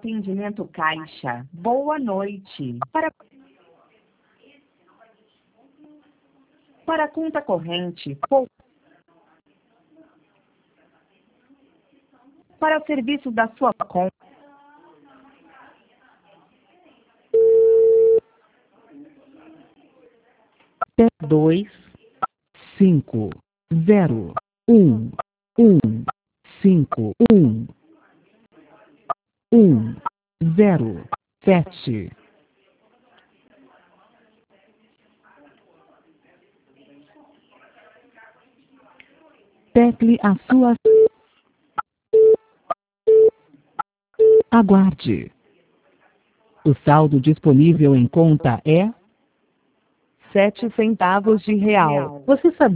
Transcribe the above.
atendimento caixa. Boa noite. Para conta corrente, para serviço da sua conta. 25011511007. Tecle a sua... Aguarde. O saldo disponível em conta é 7 centavos de real. Você sabia